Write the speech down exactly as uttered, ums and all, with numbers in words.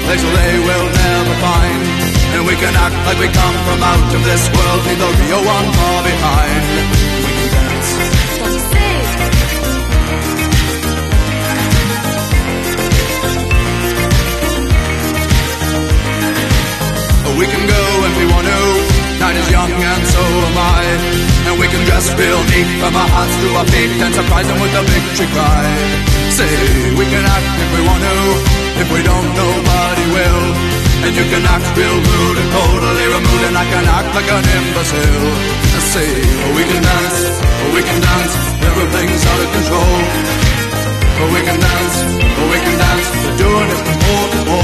place where they will never find. And we can act like we come from out of this world, leave the real one far behind. We can dance. What you say? We can go if we want to, night is young and so am I. And we can dress real neat from our hearts to our feet and surprise them with a victory cry. Say, we can act if we want to, if we don't nobody will. And you can act real rude and totally removed, and I can act like an imbecile. Say, oh, we can dance, oh, we can dance, everything's out of control. Oh, we can dance, oh, we can dance, we're doing it from pole to pole.